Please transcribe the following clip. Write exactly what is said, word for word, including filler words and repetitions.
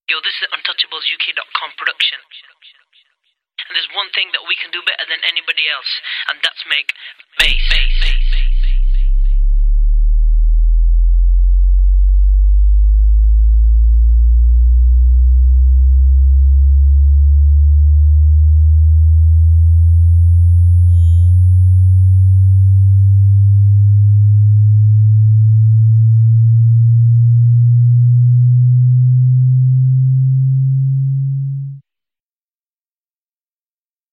Yo, this is untouchables U K dot com production. And there's one thing that we can do better than anybody else, and that's make bass.